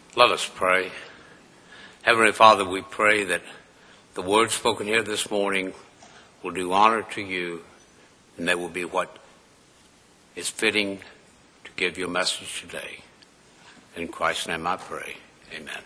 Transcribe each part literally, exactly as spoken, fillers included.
Let us pray. Heavenly Father, we pray that the words spoken here this morning will do honor to you, and they will be what is fitting to give your message today. In Christ's name I pray. Amen.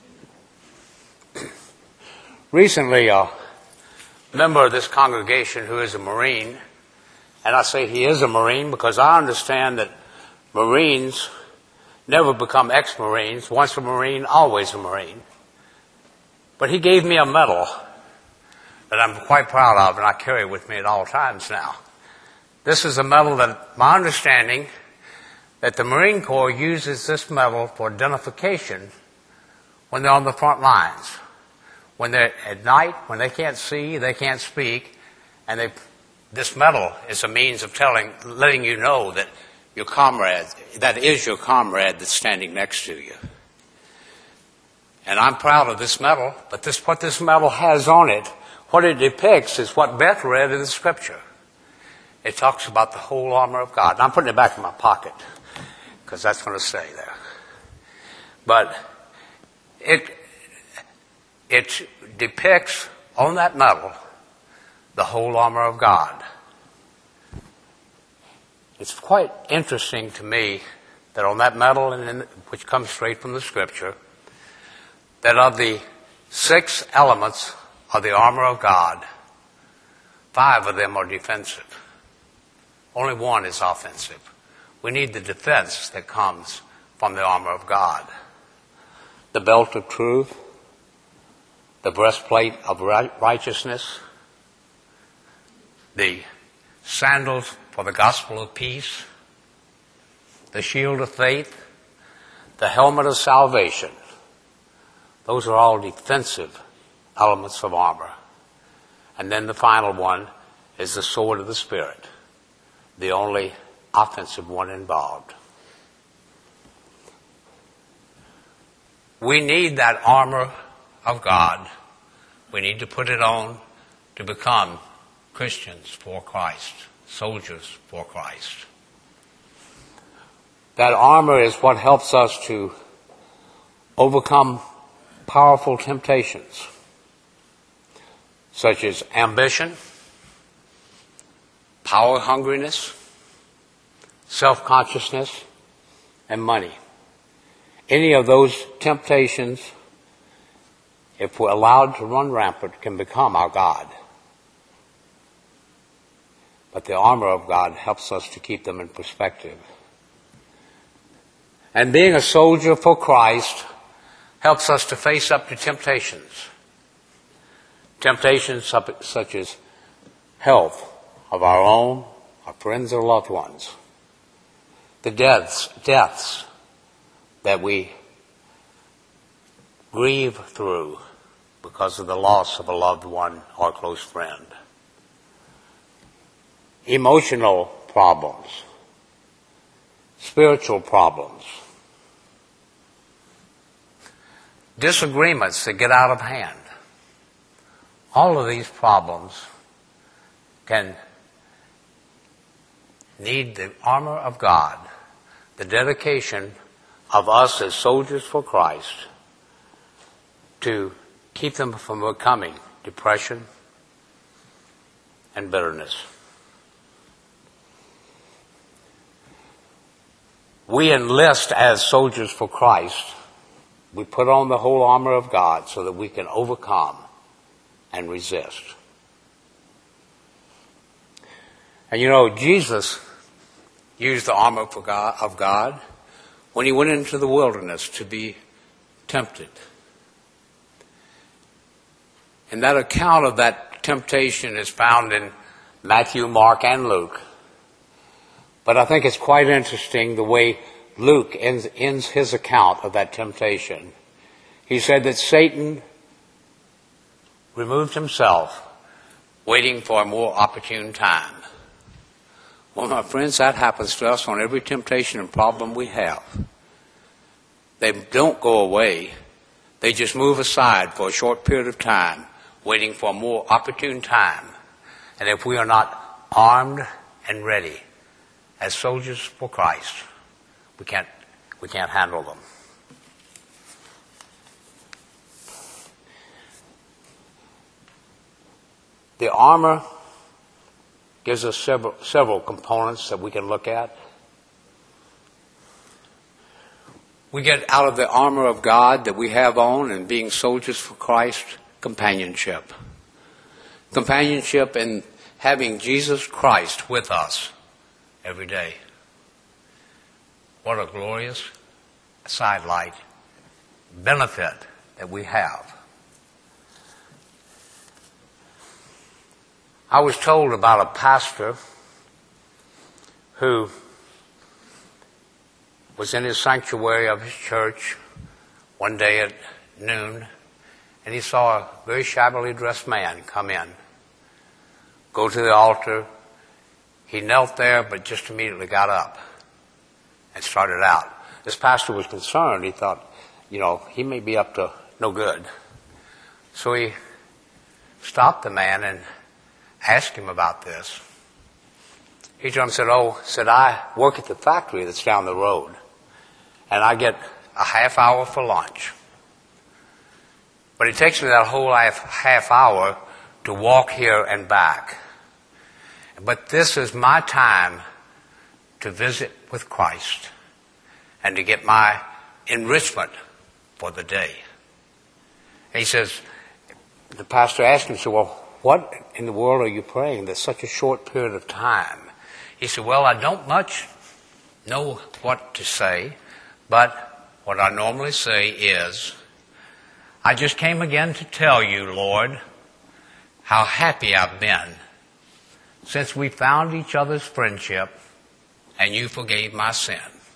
Recently, a member of this congregation who is a Marine, and I say he is a Marine because I understand that Marines never become ex-Marines. Once a Marine, always a Marine. But he gave me a medal that I'm quite proud of, and I carry it with me at all times now. This is a medal that, my understanding, that the Marine Corps uses this medal for identification when they're on the front lines. When they're at night, when they can't see, they can't speak, and they, this medal is a means of telling, letting you know that your comrade, that is your comrade that's standing next to you. And I'm proud of this medal, but this, what this medal has on it, what it depicts is what Beth read in the scripture. It talks about the whole armor of God. And I'm putting it back in my pocket because that's going to stay there. But it, it depicts on that medal the whole armor of God. It's quite interesting to me that on that medal, and in, which comes straight from the scripture, that of the six elements of the armor of God, five of them are defensive. Only one is offensive. We need the defense that comes from the armor of God. The belt of truth, the breastplate of righteousness, the sandals for the gospel of peace, the shield of faith, the helmet of salvation. Those are all defensive elements of armor. And then the final one is the sword of the Spirit, the only offensive one involved. We need that armor of God. We need to put it on to become Christians for Christ, soldiers for Christ. That armor is what helps us to overcome powerful temptations, such as ambition, power hungriness, self-consciousness, and money. Any of those temptations, if we're allowed to run rampant, can become our God. But the armor of God helps us to keep them in perspective. And being a soldier for Christ helps us to face up to temptations. Temptations such as health of our own, our friends or loved ones. The deaths, deaths that we grieve through because of the loss of a loved one or a close friend. Emotional problems, spiritual problems, disagreements that get out of hand. All of these problems can need the armor of God, the dedication of us as soldiers for Christ to keep them from becoming depression and bitterness. We enlist as soldiers for Christ. We put on the whole armor of God so that we can overcome and resist. And you know, Jesus used the armor for God, of God when he went into the wilderness to be tempted. And that account of that temptation is found in Matthew, Mark, and Luke. But I think it's quite interesting the way Luke ends, ends his account of that temptation. He said that Satan removed himself, waiting for a more opportune time. Well, my friends, that happens to us on every temptation and problem we have. They don't go away. They just move aside for a short period of time, waiting for a more opportune time. And if we are not armed and ready as soldiers for Christ, we can't, we can't handle them. The armor gives us several, several components that we can look at. We get out of the armor of God that we have on and being soldiers for Christ, companionship. Companionship in having Jesus Christ with us every day. What a glorious sidelight benefit that we have. I was told about a pastor who was in his sanctuary of his church one day at noon, and he saw a very shabbily dressed man come in, go to the altar. He knelt there, but just immediately got up and started out. This pastor was concerned. He thought, you know, he may be up to no good. So he stopped the man and asked him about this. He turned and said, oh, said, I work at the factory that's down the road, and I get a half hour for lunch. But it takes me that whole half, half hour to walk here and back. But this is my time to visit with Christ and to get my enrichment for the day. And he says, the pastor asked him, so, well, what in the world are you praying? There's such a short period of time. He said, well, I don't much know what to say, but what I normally say is, I just came again to tell you, Lord, how happy I've been since we found each other's friendship and you forgave my sin.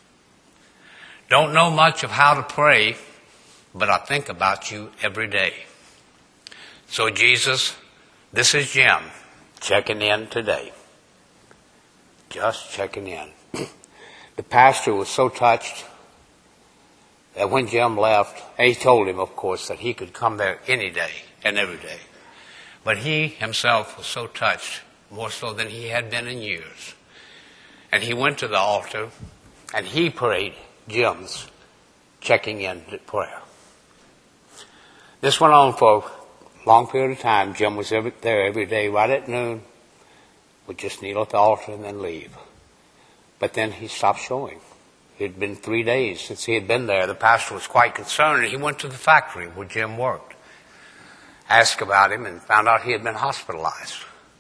Don't know much of how to pray, but I think about you every day. So Jesus, this is Jim checking in today. Just checking in. The pastor was so touched that when Jim left, and he told him, of course, that he could come there any day and every day. But he himself was so touched, more so than he had been in years. And he went to the altar, and he prayed Jim's checking in prayer. This went on for a long period of time. Jim was every, there every day, right at noon, would just kneel at the altar and then leave. But then he stopped showing. It had been three days since he had been there. The pastor was quite concerned, and he went to the factory where Jim worked, asked about him, and found out he had been hospitalized.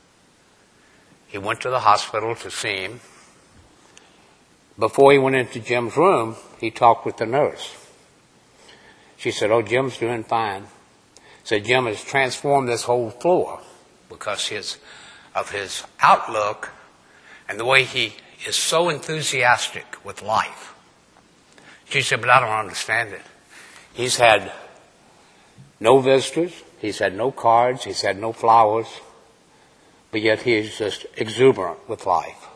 He went to the hospital to see him. Before he went into Jim's room, he talked with the nurse. She said, oh, Jim's doing fine. Said Jim has transformed this whole floor because his, of his outlook and the way he is so enthusiastic with life. She said, but I don't understand it. He's had no visitors. He's had no cards. He's had no flowers. But yet he is just exuberant with life.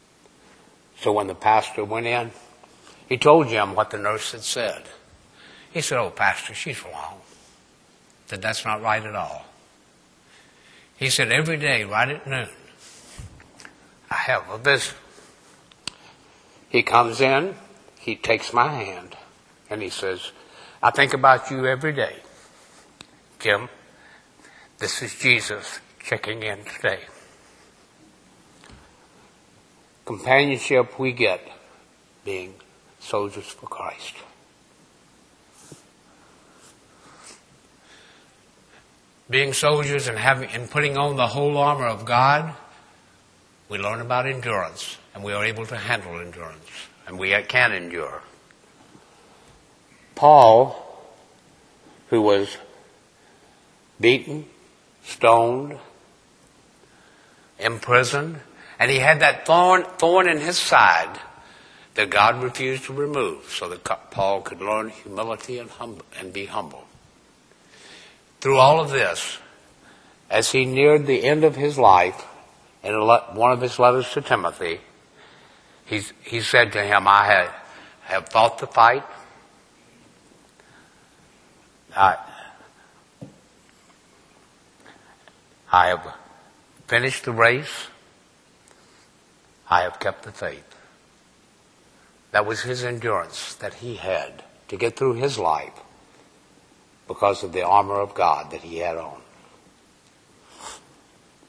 So when the pastor went in, he told Jim what the nurse had said. He said, oh, pastor, she's wrong. That that's not right at all. He said, every day, right at noon, I have a visitor. He comes in, he takes my hand, and he says, I think about you every day. Jim, this is Jesus checking in today. Companionship we get being soldiers for Christ. Being soldiers and having and putting on the whole armor of God, we learn about endurance, and we are able to handle endurance, and we can endure. Paul, who was beaten, stoned, imprisoned, and he had that thorn, thorn in his side that God refused to remove so that Paul could learn humility and, hum- and be humble. Through all of this, as he neared the end of his life, in one of his letters to Timothy, he, he said to him, I have, have fought the fight. I, I have finished the race. I have kept the faith. That was his endurance that he had to get through his life because of the armor of God that he had on.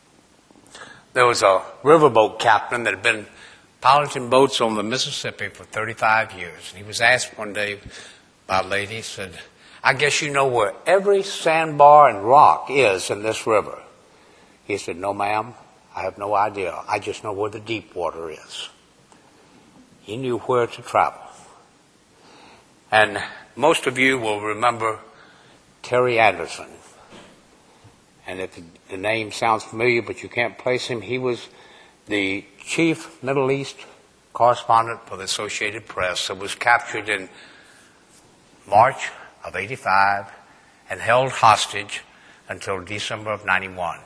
There was a riverboat captain that had been piloting boats on the Mississippi for thirty-five years. And he was asked one day by a lady, he said, I guess you know where every sandbar and rock is in this river. He said, no, ma'am, I have no idea. I just know where the deep water is. He knew where to travel. And most of you will remember Terry Anderson. And if the name sounds familiar but you can't place him, he was the chief Middle East correspondent for the Associated Press that was captured in March of eighty-five and held hostage until December of ninety-one.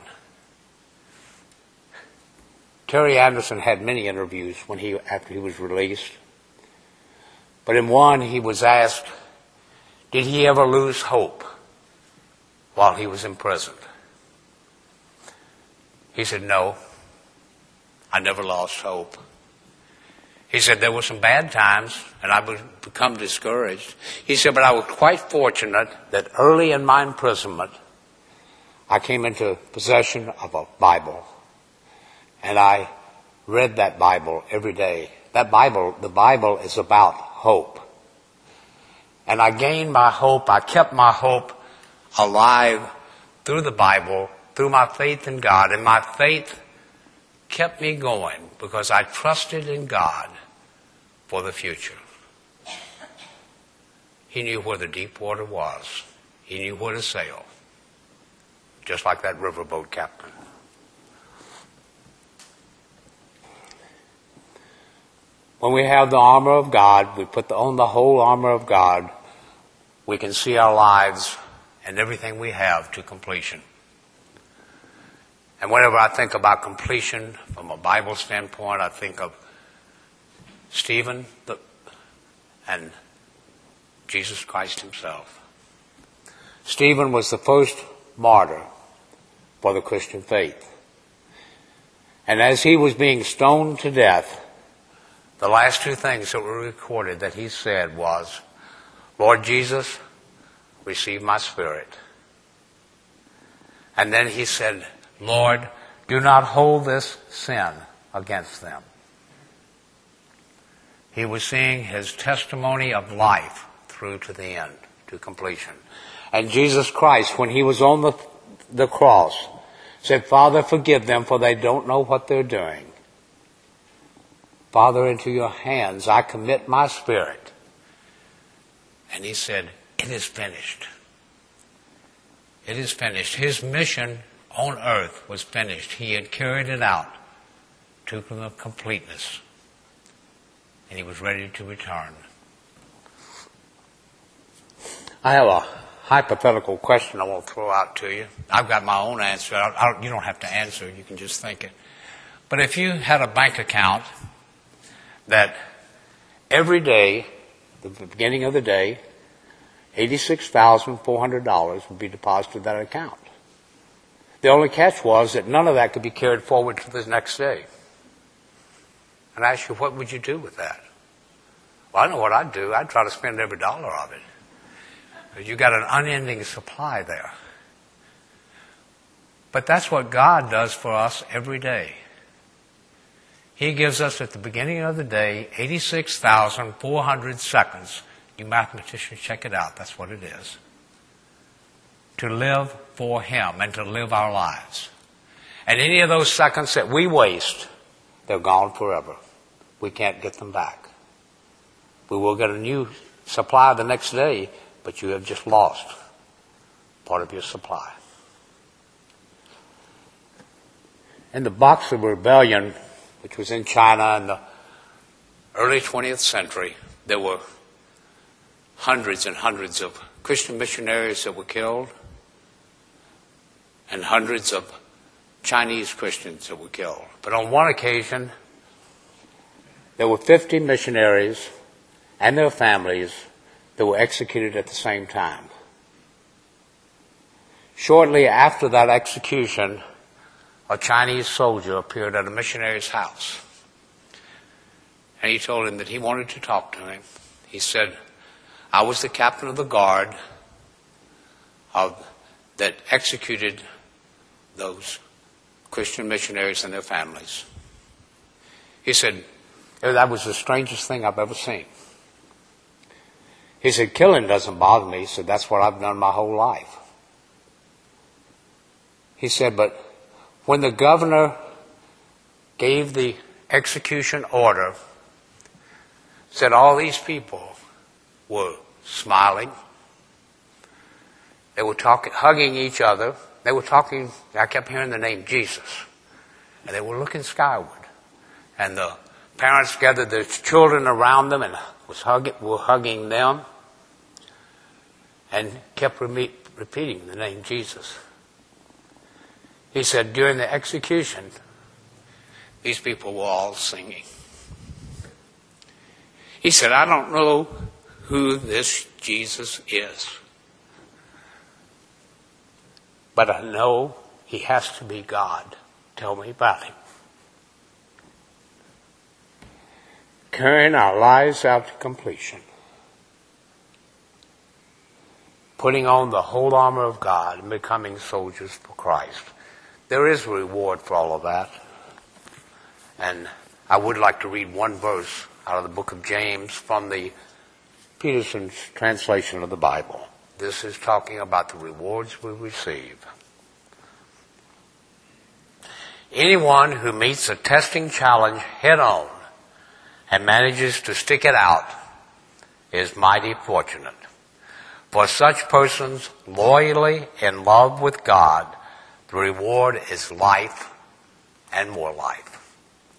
Terry Anderson had many interviews when he, after he was released. But in one, he was asked, did he ever lose hope while he was imprisoned? He said, no, I never lost hope. He said, there were some bad times, and I would become discouraged. He said, but I was quite fortunate that early in my imprisonment, I came into possession of a Bible. And I read that Bible every day. That Bible, the Bible is about hope. And I gained my hope, I kept my hope alive through the Bible, through my faith in God. And my faith kept me going because I trusted in God for the future. He knew where the deep water was. He knew where to sail. Just like that riverboat captain. When we have the armor of God, we put on the whole armor of God, we can see our lives and everything we have to completion. And whenever I think about completion from a Bible standpoint, I think of Stephen the, and Jesus Christ himself. Stephen was the first martyr for the Christian faith. And as he was being stoned to death, the last two things that were recorded that he said was, Lord Jesus, receive my spirit. And then he said, Lord, do not hold this sin against them. He was seeing his testimony of life through to the end, to completion. And Jesus Christ, when he was on the, the cross, said, Father, forgive them, for they don't know what they're doing. Father, into your hands I commit my spirit. And he said, it is finished. It is finished. His mission on earth was finished. He had carried it out to completeness. And he was ready to return. I have a hypothetical question I want to throw out to you. I've got my own answer. I, I, you don't have to answer. You can just think it. But if you had a bank account that every day, the beginning of the day, eighty-six thousand four hundred dollars would be deposited in that account. The only catch was that none of that could be carried forward to the next day. And I asked you, what would you do with that? Well, I know what I'd do. I'd try to spend every dollar of it. But you got an unending supply there. But that's what God does for us every day. He gives us at the beginning of the day eighty-six thousand four hundred seconds. You mathematicians, check it out. That's what it is. To live for Him and to live our lives. And any of those seconds that we waste, they're gone forever. We can't get them back. We will get a new supply the next day, but you have just lost part of your supply. In the Boxer Rebellion, which was in China in the early twentieth century, there were hundreds and hundreds of Christian missionaries that were killed and hundreds of Chinese Christians that were killed. But on one occasion, there were fifty missionaries and their families that were executed at the same time. Shortly after that execution, a Chinese soldier appeared at a missionary's house. And he told him that he wanted to talk to him. He said, I was the captain of the guard of, that executed those Christian missionaries and their families. He said, that was the strangest thing I've ever seen. He said, killing doesn't bother me. He said, that's what I've done my whole life. He said, but when the governor gave the execution order, said all these people were smiling. They were talking, hugging each other. They were talking, I kept hearing the name Jesus. And they were looking skyward. And the parents gathered their children around them and was hugging, were hugging them. And kept re- repeating the name Jesus. He said during the execution, these people were all singing. He said, I don't know who this Jesus is, but I know he has to be God. Tell me about him. Carrying our lives out to completion. Putting on the whole armor of God and becoming soldiers for Christ. There is a reward for all of that. And I would like to read one verse out of the book of James from the Peterson's translation of the Bible. This is talking about the rewards we receive. Anyone who meets a testing challenge head on and manages to stick it out is mighty fortunate. For such persons loyally in love with God, the reward is life and more life.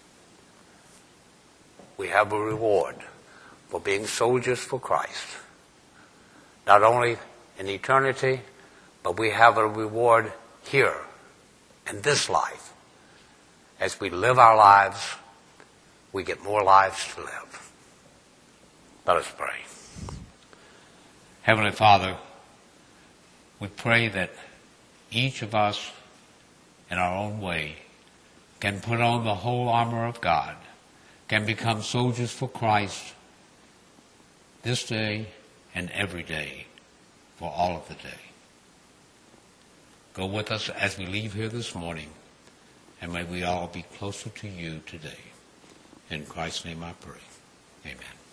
We have a reward for being soldiers for Christ. Not only in eternity, but we have a reward here in this life. As we live our lives, we get more lives to live. Let us pray. Heavenly Father, we pray that each of us in our own way can put on the whole armor of God, can become soldiers for Christ this day and every day for all of the day. Go with us as we leave here this morning, and may we all be closer to you today. In Christ's name I pray. Amen.